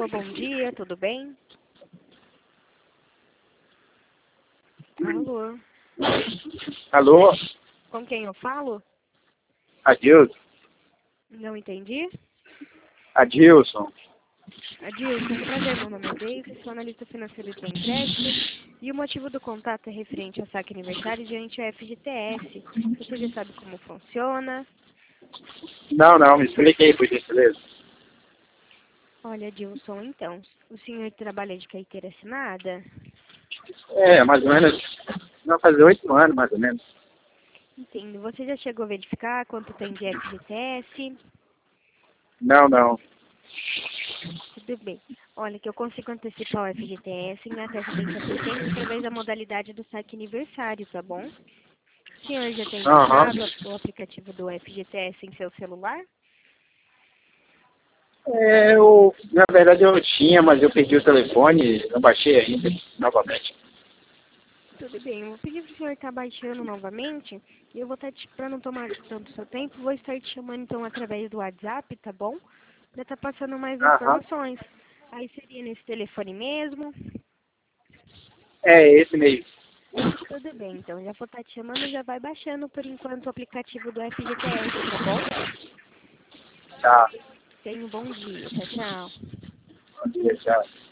Alô, bom dia, tudo bem? Alô, Alô, com quem eu falo? Adilson. Não entendi. Adilson. Adilson, prazer, meu nome é Daisy, sou analista financeiro de empréstimos e o motivo do contato é referente ao saque aniversário diante ao FGTS. Você já sabe como funciona? Não, me explique aí, por gentileza. Olha, Adilson, então, o senhor trabalha de carteira assinada? Mais ou menos, vai fazer 8 anos, mais ou menos. Entendo. Você já chegou a verificar quanto tem de FGTS? Não. Tudo bem. Olha, que eu consigo antecipar o FGTS em até 70% através da modalidade do saque aniversário, tá bom? O senhor já tem Aham. baixado o aplicativo do FGTS em seu celular? Na verdade eu tinha, mas eu perdi o telefone, não baixei ainda, novamente. Tudo bem, eu vou pedir para o senhor estar baixando novamente e eu vou estar, para não tomar tanto seu tempo, vou estar te chamando então através do WhatsApp, tá bom? Para estar passando mais Aham. informações. Aí seria nesse telefone mesmo. É esse mesmo. Tudo bem, então já vou estar te chamando e já vai baixando por enquanto o aplicativo do FGTS, tá bom? Tá. Tenha um bom dia. Tchau, tchau. Bom dia, tchau.